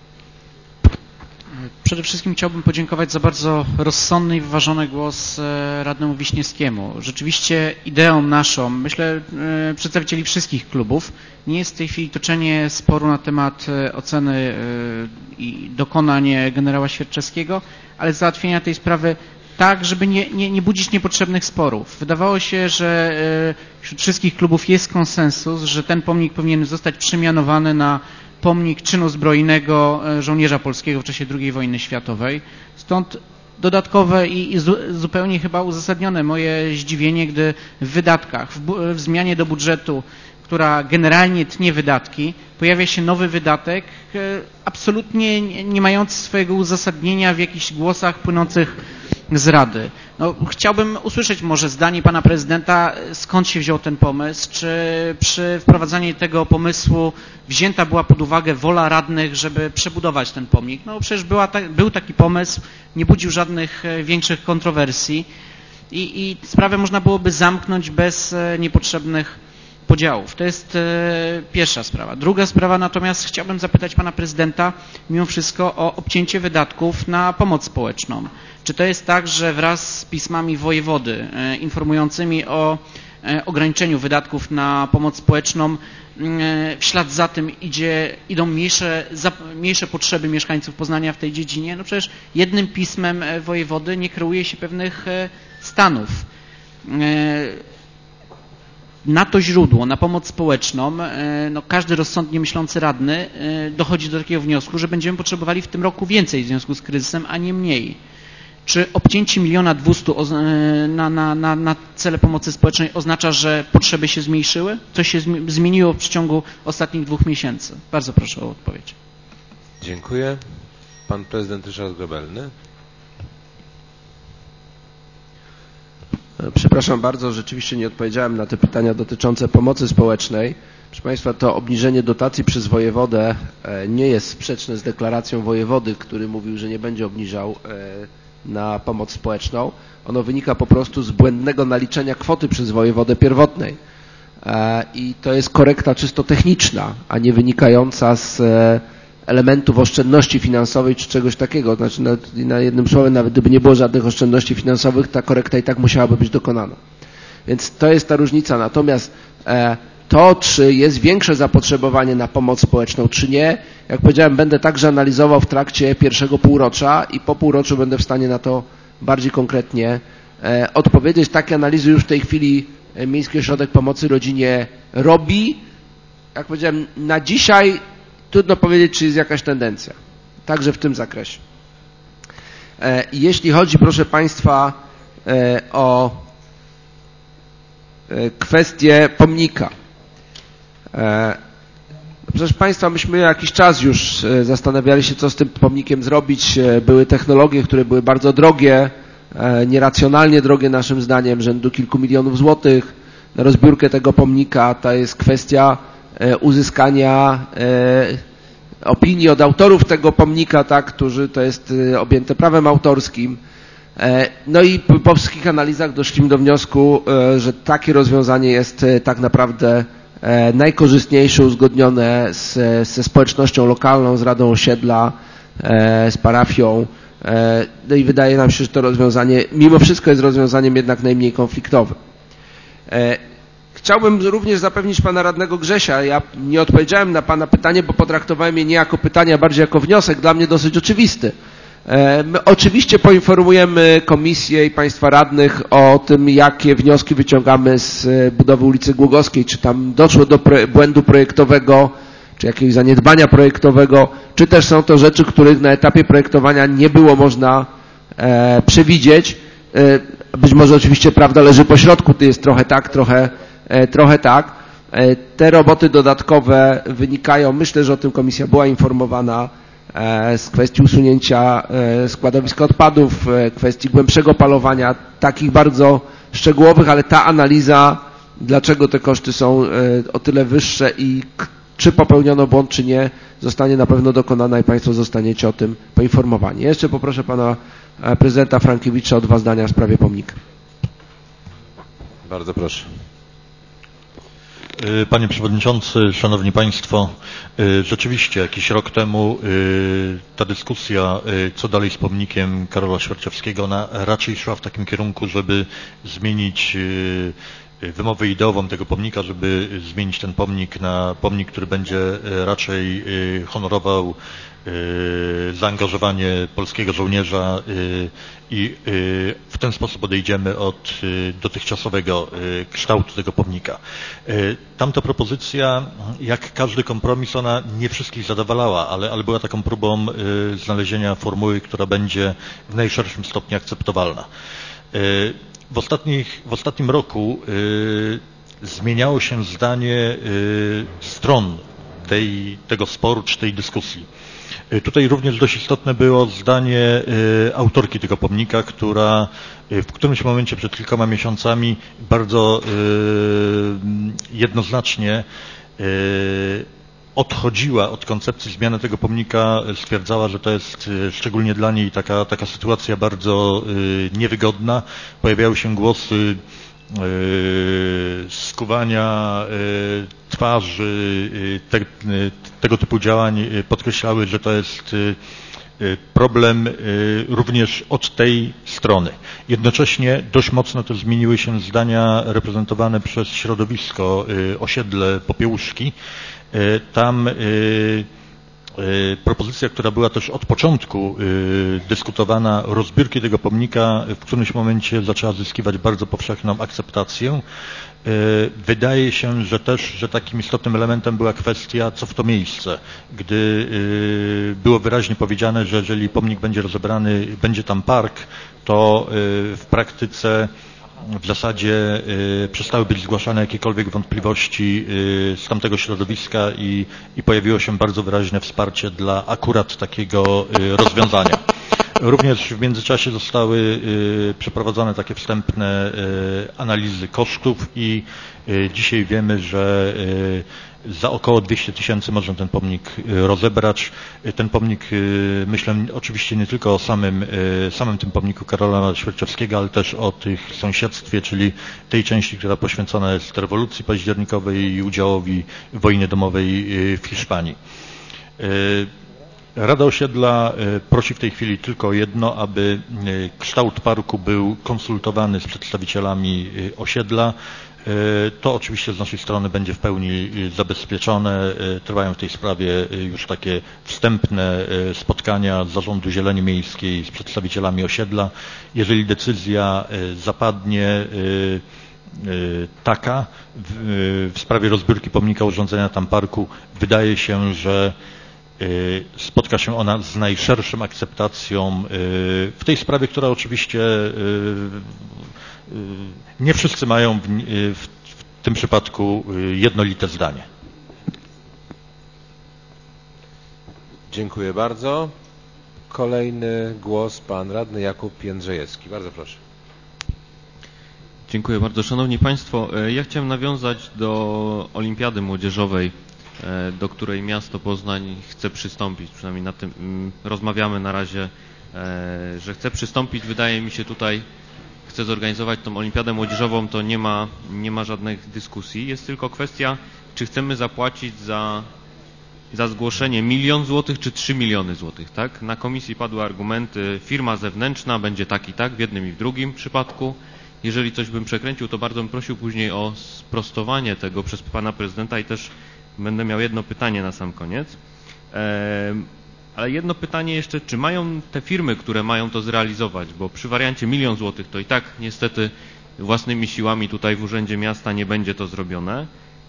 Przede wszystkim chciałbym podziękować za bardzo rozsądny i wyważony głos radnemu Wiśniewskiemu. Rzeczywiście ideą naszą, myślę, przedstawicieli wszystkich klubów, nie jest w tej chwili toczenie sporu na temat oceny i dokonań generała Świerczewskiego, ale załatwienia tej sprawy tak, żeby nie, nie, nie budzić niepotrzebnych sporów. Wydawało się, że wśród wszystkich klubów jest konsensus, że ten pomnik powinien zostać przemianowany na pomnik czynu zbrojnego żołnierza polskiego w czasie drugiej wojny światowej. Stąd dodatkowe i, i zupełnie chyba uzasadnione moje zdziwienie, gdy w wydatkach, w, w zmianie do budżetu, która generalnie tnie wydatki, pojawia się nowy wydatek, absolutnie nie mający swojego uzasadnienia w jakichś głosach płynących z Rady. No, chciałbym usłyszeć może zdanie pana prezydenta, skąd się wziął ten pomysł, czy przy wprowadzaniu tego pomysłu wzięta była pod uwagę wola radnych, żeby przebudować ten pomnik. No przecież była ta, był taki pomysł, nie budził żadnych większych kontrowersji i, i sprawę można byłoby zamknąć bez niepotrzebnych podziałów. To jest e, pierwsza sprawa. Druga sprawa natomiast chciałbym zapytać pana prezydenta mimo wszystko o obcięcie wydatków na pomoc społeczną. Czy to jest tak, że wraz z pismami wojewody e, informującymi o ograniczeniu wydatków na pomoc społeczną w ślad za tym idzie, idą mniejsze, mniejsze potrzeby mieszkańców Poznania w tej dziedzinie. No przecież jednym pismem wojewody nie kreuje się pewnych stanów. Na to źródło, na pomoc społeczną, no każdy rozsądnie myślący radny dochodzi do takiego wniosku, że będziemy potrzebowali w tym roku więcej w związku z kryzysem, a nie mniej. Czy obcięcie miliona dwustu na, na, na, na cele pomocy społecznej oznacza, że potrzeby się zmniejszyły? Co się zmieniło w przeciągu ostatnich dwóch miesięcy? Bardzo proszę o odpowiedź. Dziękuję. Pan prezydent Ryszard Grobelny. Przepraszam bardzo, rzeczywiście nie odpowiedziałem na te pytania dotyczące pomocy społecznej. Proszę Państwa, to obniżenie dotacji przez wojewodę nie jest sprzeczne z deklaracją wojewody, który mówił, że nie będzie obniżał na pomoc społeczną. Ono wynika po prostu z błędnego naliczenia kwoty przez wojewodę pierwotnej. I to jest korekta czysto techniczna, a nie wynikająca z elementów oszczędności finansowej czy czegoś takiego. Znaczy na, na jednym słowem, nawet gdyby nie było żadnych oszczędności finansowych, ta korekta i tak musiałaby być dokonana. Więc to jest ta różnica. Natomiast e, to, czy jest większe zapotrzebowanie na pomoc społeczną, czy nie, jak powiedziałem, będę także analizował w trakcie pierwszego półrocza i po półroczu będę w stanie na to bardziej konkretnie e, odpowiedzieć. Takie analizy już w tej chwili Miejski Ośrodek Pomocy Rodzinie robi. Jak powiedziałem, na dzisiaj trudno powiedzieć, czy jest jakaś tendencja, także w tym zakresie. E, jeśli chodzi, proszę Państwa, e, o e, kwestię pomnika. E, proszę Państwa, myśmy jakiś czas już e, zastanawiali się, co z tym pomnikiem zrobić. E, były technologie, które były bardzo drogie, e, nieracjonalnie drogie naszym zdaniem, rzędu kilku milionów złotych. Na rozbiórkę tego pomnika to jest kwestia uzyskania opinii od autorów tego pomnika, tak, którzy to jest objęte prawem autorskim. No i po wszystkich analizach doszliśmy do wniosku, że takie rozwiązanie jest tak naprawdę najkorzystniejsze, uzgodnione z, ze społecznością lokalną, z Radą Osiedla, z parafią. No i wydaje nam się, że to rozwiązanie mimo wszystko jest rozwiązaniem jednak najmniej konfliktowym. Chciałbym również zapewnić pana radnego Grzesia. Ja nie odpowiedziałem na pana pytanie, bo potraktowałem je nie jako pytanie, a bardziej jako wniosek, dla mnie dosyć oczywisty. My oczywiście poinformujemy komisję i państwa radnych o tym, jakie wnioski wyciągamy z budowy ulicy Głogowskiej, czy tam doszło do błędu projektowego, czy jakiegoś zaniedbania projektowego, czy też są to rzeczy, których na etapie projektowania nie było można przewidzieć. Być może oczywiście prawda leży po środku, to jest trochę tak, trochę Trochę tak. Te roboty dodatkowe wynikają, myślę, że o tym komisja była informowana, z kwestii usunięcia składowiska odpadów, kwestii głębszego palowania, takich bardzo szczegółowych, ale ta analiza, dlaczego te koszty są o tyle wyższe i czy popełniono błąd, czy nie, zostanie na pewno dokonana i Państwo zostaniecie o tym poinformowani. Jeszcze poproszę Pana Prezydenta Frankiewicza o dwa zdania w sprawie pomnika. Bardzo proszę. Panie Przewodniczący, Szanowni Państwo, rzeczywiście jakiś rok temu ta dyskusja, co dalej z pomnikiem Karola Świerczewskiego, ona raczej szła w takim kierunku, żeby zmienić wymowę ideową tego pomnika, żeby zmienić ten pomnik na pomnik, który będzie raczej honorował zaangażowanie polskiego żołnierza i w ten sposób odejdziemy od dotychczasowego kształtu tego pomnika. Tamta propozycja, jak każdy kompromis, ona nie wszystkich zadowalała, ale, ale była taką próbą znalezienia formuły, która będzie w najszerszym stopniu akceptowalna. W, ostatnich, w ostatnim roku zmieniało się zdanie stron tej, tego sporu czy tej dyskusji. Tutaj również dość istotne było zdanie autorki tego pomnika, która w którymś momencie przed kilkoma miesiącami bardzo jednoznacznie odchodziła od koncepcji zmiany tego pomnika, stwierdzała, że to jest szczególnie dla niej taka, taka sytuacja bardzo niewygodna. Pojawiały się głosy skuwania twarzy, te, tego typu działań podkreślały, że to jest problem również od tej strony. Jednocześnie dość mocno też zmieniły się zdania reprezentowane przez środowisko osiedle Popiełuszki. Tam propozycja, która była też od początku dyskutowana, rozbiórki tego pomnika w którymś momencie zaczęła zyskiwać bardzo powszechną akceptację. Wydaje się, że też, że takim istotnym elementem była kwestia, co w to miejsce, gdy było wyraźnie powiedziane, że jeżeli pomnik będzie rozebrany, będzie tam park, to w praktyce w zasadzie przestały być zgłaszane jakiekolwiek wątpliwości z tamtego środowiska i, i pojawiło się bardzo wyraźne wsparcie dla akurat takiego rozwiązania. Również w międzyczasie zostały przeprowadzone takie wstępne analizy kosztów i dzisiaj wiemy, że za około dwieście tysięcy można ten pomnik rozebrać. Ten pomnik, myślę oczywiście nie tylko o samym, samym tym pomniku Karola Świerczewskiego, ale też o tych sąsiedztwie, czyli tej części, która poświęcona jest rewolucji październikowej i udziałowi w wojnie domowej w Hiszpanii. Rada Osiedla prosi w tej chwili tylko o jedno, aby kształt parku był konsultowany z przedstawicielami osiedla. To oczywiście z naszej strony będzie w pełni zabezpieczone. Trwają w tej sprawie już takie wstępne spotkania z Zarządu Zieleni Miejskiej z przedstawicielami osiedla. Jeżeli decyzja zapadnie taka w, w sprawie rozbiórki pomnika, urządzenia tam parku, wydaje się, że spotka się ona z najszerszą akceptacją w tej sprawie, która oczywiście nie wszyscy mają w, w, w tym przypadku jednolite zdanie. Dziękuję bardzo. Kolejny głos pan radny Jakub Jędrzejewski. Bardzo proszę. Dziękuję bardzo. Szanowni Państwo, ja chciałem nawiązać do Olimpiady Młodzieżowej, do której miasto Poznań chce przystąpić. Przynajmniej na tym rozmawiamy na razie, że chce przystąpić. Wydaje mi się tutaj, chce zorganizować tą Olimpiadę Młodzieżową, to nie ma, nie ma żadnych dyskusji. Jest tylko kwestia, czy chcemy zapłacić za, za zgłoszenie milion złotych, czy trzy miliony złotych, tak? Na komisji padły argumenty, firma zewnętrzna będzie tak i tak, w jednym i w drugim przypadku. Jeżeli coś bym przekręcił, to bardzo bym prosił później o sprostowanie tego przez pana prezydenta i też będę miał jedno pytanie na sam koniec. Ale jedno pytanie jeszcze, czy mają te firmy, które mają to zrealizować, bo przy wariancie milion złotych to i tak niestety własnymi siłami tutaj w Urzędzie Miasta nie będzie to zrobione.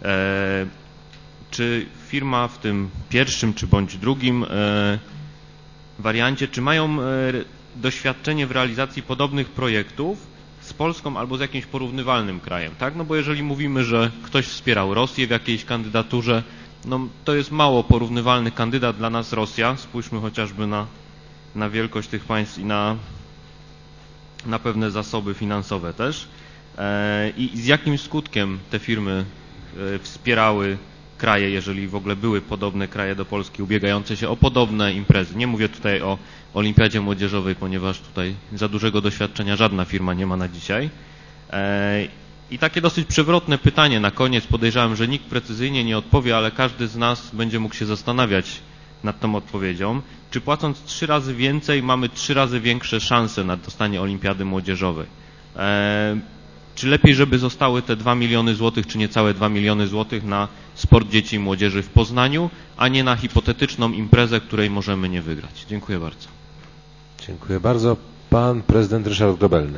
Czy firma w tym pierwszym, czy bądź drugim wariancie, czy mają doświadczenie w realizacji podobnych projektów z Polską albo z jakimś porównywalnym krajem, tak? No bo jeżeli mówimy, że ktoś wspierał Rosję w jakiejś kandydaturze, no to jest mało porównywalny kandydat dla nas Rosja. Spójrzmy chociażby na, na wielkość tych państw i na, na pewne zasoby finansowe też. E, I z jakim skutkiem te firmy e, wspierały kraje, jeżeli w ogóle były podobne kraje do Polski ubiegające się o podobne imprezy. Nie mówię tutaj o Olimpiadzie Młodzieżowej, ponieważ tutaj za dużego doświadczenia żadna firma nie ma na dzisiaj. I takie dosyć przewrotne pytanie na koniec. Podejrzewam, że nikt precyzyjnie nie odpowie, ale każdy z nas będzie mógł się zastanawiać nad tą odpowiedzią. Czy płacąc trzy razy więcej mamy trzy razy większe szanse na dostanie Olimpiady Młodzieżowej? Czy lepiej, żeby zostały te dwa miliony złotych, czy niecałe dwa miliony złotych na sport dzieci i młodzieży w Poznaniu, a nie na hipotetyczną imprezę, której możemy nie wygrać? Dziękuję bardzo. Dziękuję bardzo. Pan prezydent Ryszard Grobelny.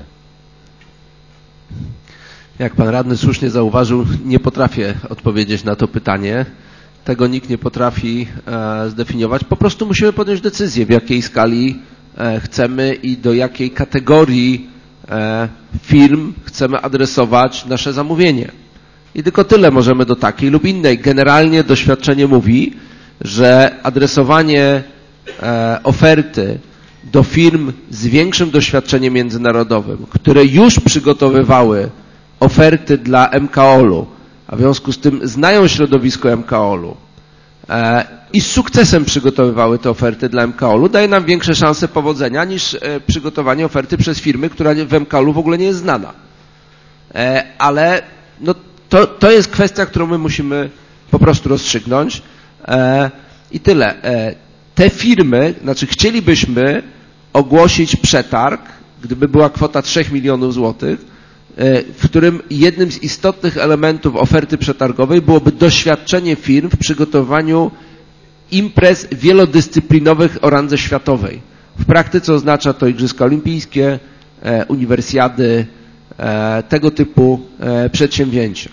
Jak pan radny słusznie zauważył, nie potrafię odpowiedzieć na to pytanie. Tego nikt nie potrafi e, zdefiniować. Po prostu musimy podjąć decyzję, w jakiej skali e, chcemy i do jakiej kategorii e, firm chcemy adresować nasze zamówienie. I tylko tyle możemy do takiej lub innej. Generalnie doświadczenie mówi, że adresowanie e, oferty do firm z większym doświadczeniem międzynarodowym, które już przygotowywały oferty dla M K O L-u, a w związku z tym znają środowisko M K O L-u e, i z sukcesem przygotowywały te oferty dla M K O L-u, daje nam większe szanse powodzenia niż e, przygotowanie oferty przez firmy, która w M K O L-u w ogóle nie jest znana. E, ale no, to, to jest kwestia, którą my musimy po prostu rozstrzygnąć e, i tyle. E, te firmy, znaczy chcielibyśmy ogłosić przetarg, gdyby była kwota trzech milionów złotych, w którym jednym z istotnych elementów oferty przetargowej byłoby doświadczenie firm w przygotowaniu imprez wielodyscyplinowych o randze światowej. W praktyce oznacza to Igrzyska Olimpijskie, uniwersjady, tego typu przedsięwzięcia.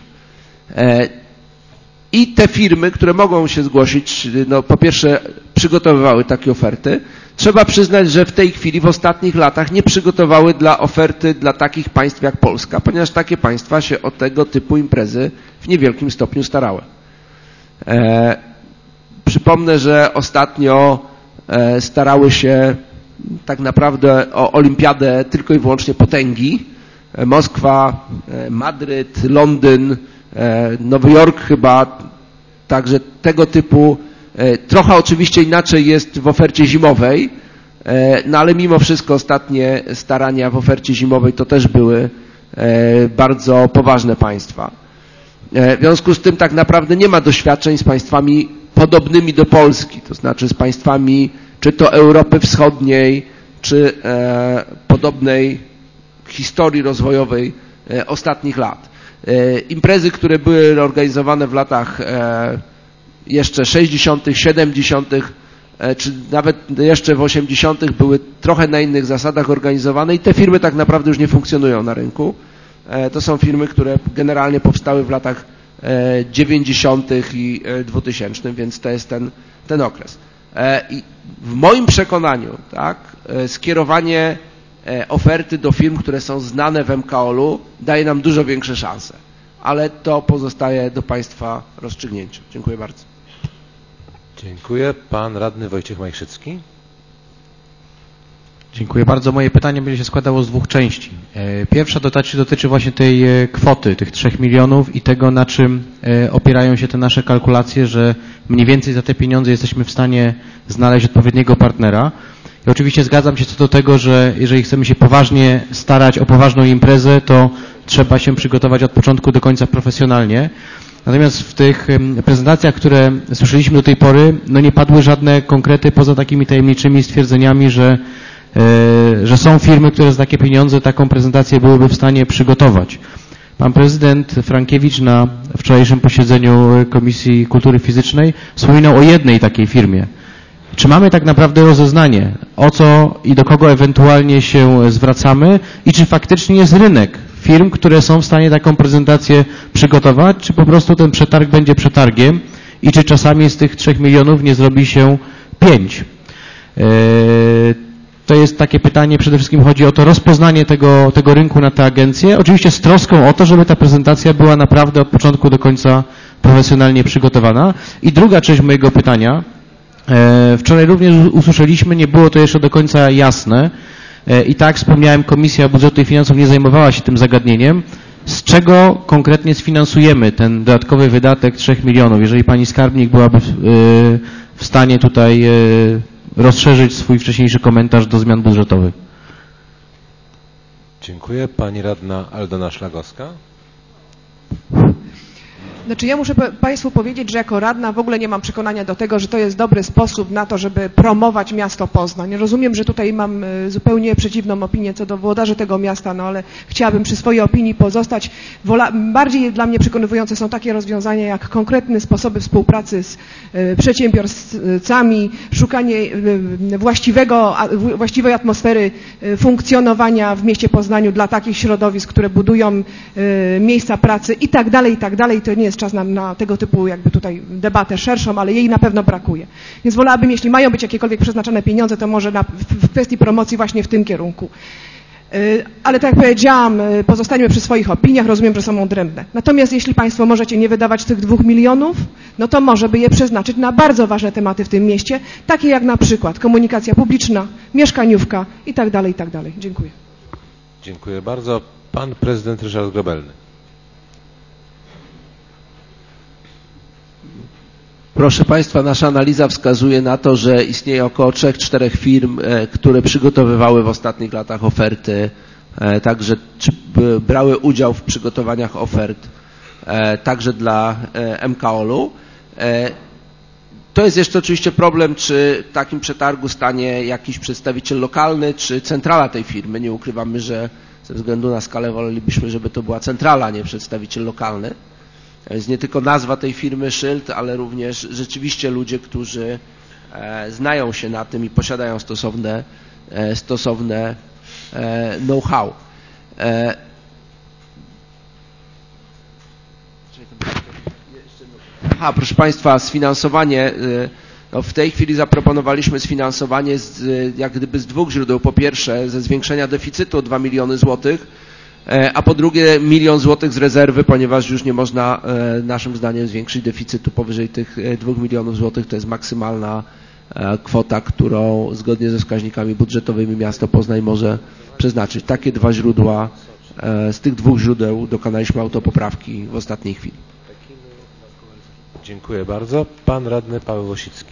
I te firmy, które mogą się zgłosić, no po pierwsze przygotowywały takie oferty. Trzeba przyznać, że w tej chwili w ostatnich latach nie przygotowały dla oferty dla takich państw jak Polska, ponieważ takie państwa się o tego typu imprezy w niewielkim stopniu starały. E, przypomnę, że ostatnio e, starały się tak naprawdę o olimpiadę tylko i wyłącznie potęgi. E, Moskwa, e, Madryt, Londyn, e, Nowy Jork chyba, także tego typu. Trochę oczywiście inaczej jest w ofercie zimowej, no ale mimo wszystko ostatnie starania w ofercie zimowej to też były bardzo poważne państwa. W związku z tym tak naprawdę nie ma doświadczeń z państwami podobnymi do Polski, to znaczy z państwami czy to Europy Wschodniej, czy podobnej historii rozwojowej ostatnich lat. Imprezy, które były organizowane w latach jeszcze sześćdziesiątych, siedemdziesiątych, czy nawet jeszcze w osiemdziesiątych były trochę na innych zasadach organizowane i te firmy tak naprawdę już nie funkcjonują na rynku. To są firmy, które generalnie powstały w latach dziewięćdziesiątych i dwutysięcznych, więc to jest ten, ten okres. I w moim przekonaniu, tak, skierowanie oferty do firm, które są znane w M K O L-u daje nam dużo większe szanse, ale to pozostaje do Państwa rozstrzygnięcia. Dziękuję bardzo. Dziękuję. Pan radny Wojciech Majszycki. Dziękuję bardzo. Moje pytanie będzie się składało z dwóch części. Pierwsza dotyczy, dotyczy właśnie tej kwoty, tych trzech milionów i tego, na czym opierają się te nasze kalkulacje, że mniej więcej za te pieniądze jesteśmy w stanie znaleźć odpowiedniego partnera. I oczywiście zgadzam się co do tego, że jeżeli chcemy się poważnie starać o poważną imprezę, to trzeba się przygotować od początku do końca profesjonalnie. Natomiast w tych prezentacjach, które słyszeliśmy do tej pory, no nie padły żadne konkrety poza takimi tajemniczymi stwierdzeniami, że, e, że są firmy, które za takie pieniądze taką prezentację byłyby w stanie przygotować. Pan prezydent Frankiewicz na wczorajszym posiedzeniu Komisji Kultury Fizycznej wspominał o jednej takiej firmie. Czy mamy tak naprawdę rozeznanie, o co i do kogo ewentualnie się zwracamy i czy faktycznie jest rynek firm, które są w stanie taką prezentację przygotować, czy po prostu ten przetarg będzie przetargiem i czy czasami z tych trzech milionów nie zrobi się pięć. To jest takie pytanie, przede wszystkim chodzi o to rozpoznanie tego, tego rynku na tę agencję, oczywiście z troską o to, żeby ta prezentacja była naprawdę od początku do końca profesjonalnie przygotowana. I druga część mojego pytania, wczoraj również usłyszeliśmy, nie było to jeszcze do końca jasne, i tak wspomniałem, Komisja Budżetu i Finansów nie zajmowała się tym zagadnieniem. Z czego konkretnie sfinansujemy ten dodatkowy wydatek trzech milionów? Jeżeli pani skarbnik byłaby w stanie tutaj rozszerzyć swój wcześniejszy komentarz do zmian budżetowych. Dziękuję. Pani radna Aldona Szlagowska. Znaczy ja muszę Państwu powiedzieć, że jako radna w ogóle nie mam przekonania do tego, że to jest dobry sposób na to, żeby promować miasto Poznań. Rozumiem, że tutaj mam zupełnie przeciwną opinię co do włodarzy tego miasta, no ale chciałabym przy swojej opinii pozostać. Wola, bardziej dla mnie przekonujące są takie rozwiązania jak konkretne sposoby współpracy z przedsiębiorcami, szukanie właściwego, właściwej atmosfery funkcjonowania w mieście Poznaniu dla takich środowisk, które budują miejsca pracy i tak dalej, i tak dalej. To nie jest czas na, na tego typu jakby tutaj debatę szerszą, ale jej na pewno brakuje. Więc wolałabym, jeśli mają być jakiekolwiek przeznaczone pieniądze, to może na, w, w kwestii promocji właśnie w tym kierunku. Yy, ale tak jak powiedziałam, yy, pozostańmy przy swoich opiniach, rozumiem, że są odrębne. Natomiast jeśli Państwo możecie nie wydawać tych dwóch milionów, no to może by je przeznaczyć na bardzo ważne tematy w tym mieście, takie jak na przykład komunikacja publiczna, mieszkaniówka i tak dalej, i tak dalej. Dziękuję. Dziękuję bardzo. Pan prezydent Ryszard Grobelny. Proszę Państwa, nasza analiza wskazuje na to, że istnieje około trzech, czterech firm, które przygotowywały w ostatnich latach oferty, także brały udział w przygotowaniach ofert, także dla M K O L-u. To jest jeszcze oczywiście problem, czy w takim przetargu stanie jakiś przedstawiciel lokalny, czy centrala tej firmy. Nie ukrywamy, że ze względu na skalę wolelibyśmy, żeby to była centrala, a nie przedstawiciel lokalny. To jest nie tylko nazwa tej firmy, szyld, ale również rzeczywiście ludzie, którzy znają się na tym i posiadają stosowne, stosowne know-how. Aha, proszę Państwa, sfinansowanie, no w tej chwili zaproponowaliśmy sfinansowanie z, jak gdyby z dwóch źródeł. Po pierwsze ze zwiększenia deficytu o dwa miliony złotych, a po drugie milion złotych z rezerwy, ponieważ już nie można naszym zdaniem zwiększyć deficytu powyżej tych dwóch milionów złotych. To jest maksymalna kwota, którą zgodnie ze wskaźnikami budżetowymi miasto Poznań może przeznaczyć. Takie dwa źródła, z tych dwóch źródeł dokonaliśmy autopoprawki w ostatniej chwili. Dziękuję bardzo. Pan radny Paweł Wosicki.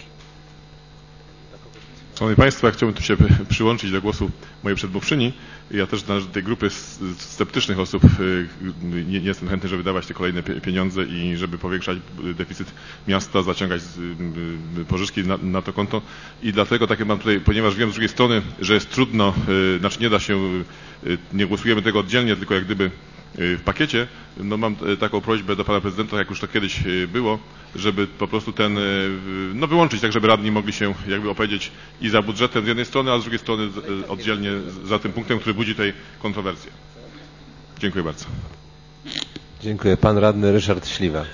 Szanowni Państwo, ja chciałbym tu się przyłączyć do głosu mojej przedmówczyni. Ja też należę do tej grupy sceptycznych osób. Nie, nie jestem chętny, żeby wydawać te kolejne pieniądze i żeby powiększać deficyt miasta, zaciągać pożyczki na, na to konto. I dlatego takie mam tutaj, ponieważ wiem z drugiej strony, że jest trudno, znaczy nie da się, nie głosujemy tego oddzielnie, tylko jak gdyby w pakiecie, no mam taką prośbę do pana prezydenta, jak już to kiedyś było, żeby po prostu ten, no wyłączyć tak, żeby radni mogli się jakby opowiedzieć i za budżetem z jednej strony, a z drugiej strony oddzielnie za tym punktem, który budzi tej kontrowersję. Dziękuję bardzo. Dziękuję. Pan radny Ryszard Śliwa.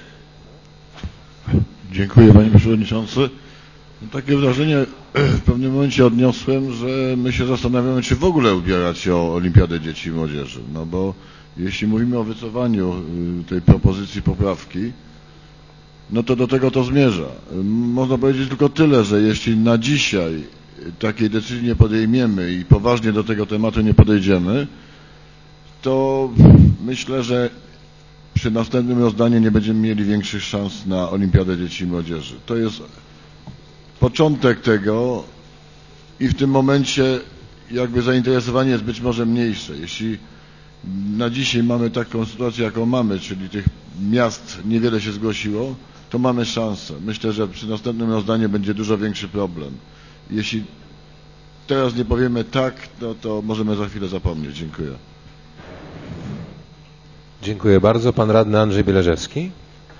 Dziękuję panie przewodniczący. Takie wrażenie w pewnym momencie odniosłem, że my się zastanawiamy, czy w ogóle ubierać się o Olimpiadę Dzieci i Młodzieży. No bo jeśli mówimy o wycofaniu tej propozycji poprawki, no to do tego to zmierza. Można powiedzieć tylko tyle, że jeśli na dzisiaj takiej decyzji nie podejmiemy i poważnie do tego tematu nie podejdziemy, to myślę, że przy następnym rozdaniu nie będziemy mieli większych szans na Olimpiadę Dzieci i Młodzieży. To jest początek tego i w tym momencie jakby zainteresowanie jest być może mniejsze. Jeśli na dzisiaj mamy taką sytuację, jaką mamy, czyli tych miast niewiele się zgłosiło, to mamy szansę. Myślę, że przy następnym rozdaniu będzie dużo większy problem. Jeśli teraz nie powiemy tak, no to możemy za chwilę zapomnieć. Dziękuję. Dziękuję bardzo. Pan radny Andrzej Bieleżewski.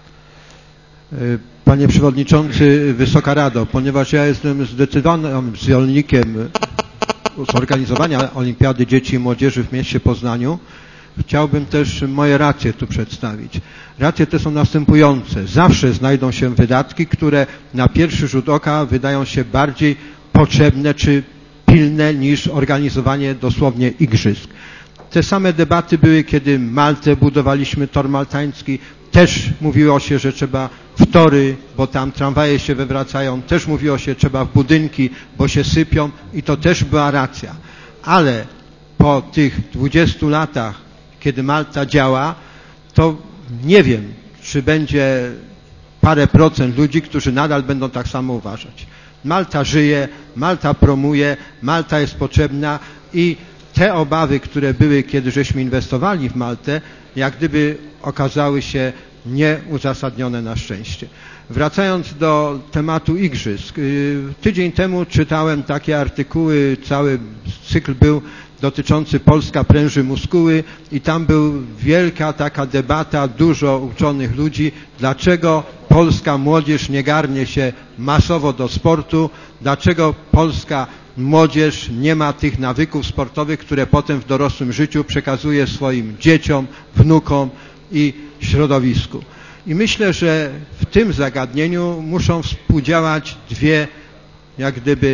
Panie Przewodniczący, Wysoka Rado, ponieważ ja jestem zdecydowanym zwolennikiem zorganizowania Olimpiady Dzieci i Młodzieży w mieście Poznaniu, chciałbym też moje racje tu przedstawić. Racje te są następujące. Zawsze znajdą się wydatki, które na pierwszy rzut oka wydają się bardziej potrzebne czy pilne niż organizowanie dosłownie igrzysk. Te same debaty były, kiedy Maltę budowaliśmy, tor maltański. Też mówiło się, że trzeba w tory, bo tam tramwaje się wywracają. Też mówiło się, że trzeba w budynki, bo się sypią i to też była racja. Ale po tych dwudziestu latach, kiedy Malta działa, to nie wiem, czy będzie parę procent ludzi, którzy nadal będą tak samo uważać. Malta żyje, Malta promuje, Malta jest potrzebna i te obawy, które były, kiedy żeśmy inwestowali w Maltę, jak gdyby okazały się nieuzasadnione na szczęście. Wracając do tematu igrzysk. Tydzień temu czytałem takie artykuły, cały cykl był dotyczący Polska pręży muskuły i tam był wielka taka debata, dużo uczonych ludzi, dlaczego polska młodzież nie garnie się masowo do sportu, dlaczego polska młodzież nie ma tych nawyków sportowych, które potem w dorosłym życiu przekazuje swoim dzieciom, wnukom i środowisku. I myślę, że w tym zagadnieniu muszą współdziałać dwie, jak gdyby,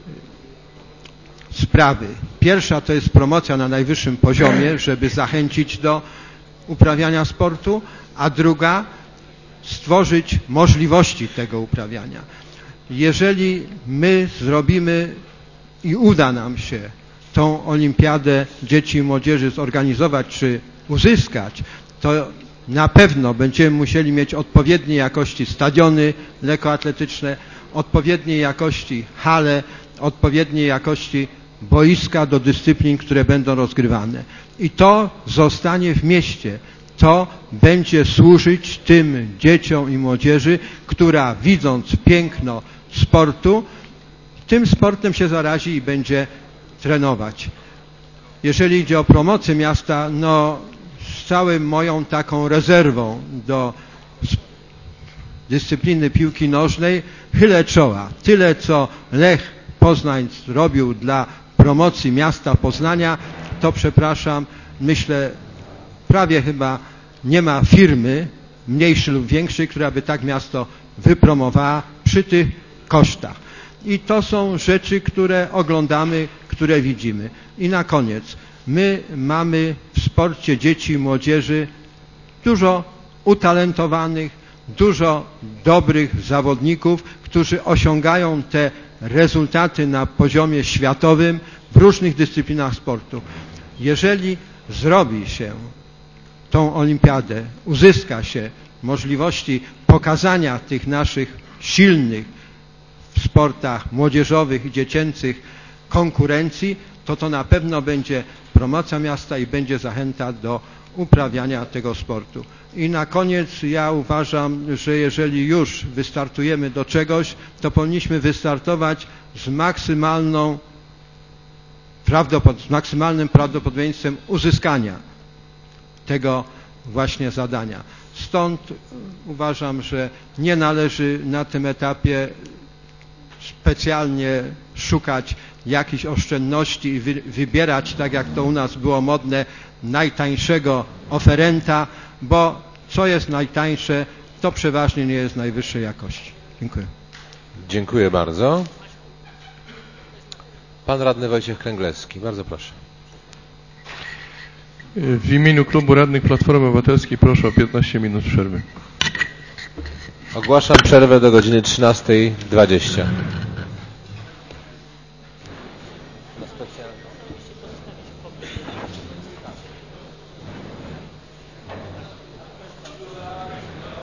sprawy. Pierwsza to jest promocja na najwyższym poziomie, żeby zachęcić do uprawiania sportu, a druga stworzyć możliwości tego uprawiania. Jeżeli my zrobimy i uda nam się tą Olimpiadę Dzieci i Młodzieży zorganizować czy uzyskać, to na pewno będziemy musieli mieć odpowiedniej jakości stadiony lekkoatletyczne, odpowiedniej jakości hale, odpowiedniej jakości boiska do dyscyplin, które będą rozgrywane. I to zostanie w mieście. to będzie służyć tym dzieciom i młodzieży, która widząc piękno sportu, tym sportem się zarazi i będzie trenować. Jeżeli idzie o promocję miasta, no z całą moją taką rezerwą do dyscypliny piłki nożnej chylę czoła. Tyle, co Lech Poznań zrobił dla promocji miasta Poznania, to przepraszam, myślę, prawie chyba nie ma firmy, mniejszej lub większej, która by tak miasto wypromowała przy tych kosztach. I to są rzeczy, które oglądamy, które widzimy. I na koniec, my mamy w sporcie dzieci i młodzieży dużo utalentowanych, dużo dobrych zawodników, którzy osiągają te rezultaty na poziomie światowym w różnych dyscyplinach sportu. Jeżeli zrobi się tą olimpiadę, uzyska się możliwości pokazania tych naszych silnych w sportach młodzieżowych i dziecięcych konkurencji, to to na pewno będzie promocja miasta i będzie zachęta do uprawiania tego sportu. I na koniec ja uważam, że jeżeli już wystartujemy do czegoś, to powinniśmy wystartować z maksymalną z maksymalnym prawdopodobieństwem uzyskania tego właśnie zadania. Stąd uważam, że nie należy na tym etapie specjalnie szukać jakichś oszczędności i wy, wybierać, tak jak to u nas było modne, najtańszego oferenta, bo co jest najtańsze, to przeważnie nie jest najwyższej jakości. Dziękuję. Dziękuję bardzo. Pan radny Wojciech Kręglewski, bardzo proszę. W imieniu Klubu Radnych Platformy Obywatelskiej proszę o piętnaście minut przerwy. Ogłaszam przerwę do godziny trzynastej dwadzieścia.